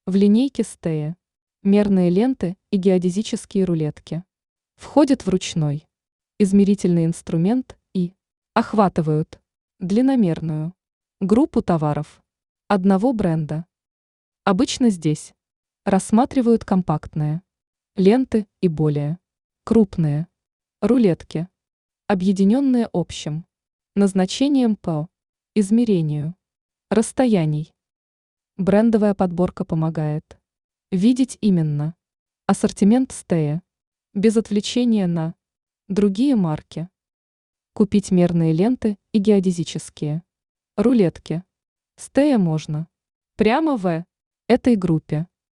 В линейке стея мерные ленты и геодезические рулетки. Входят в ручной измерительный инструмент и охватывают длинномерную группу товаров одного бренда. Обычно здесь рассматривают компактные ленты и более крупные рулетки, объединенные общим назначением по измерению расстояний. Брендовая подборка помогает видеть именно ассортимент стея без отвлечения на другие марки. Купить мерные ленты и геодезические рулетки стея можно прямо в этой группе.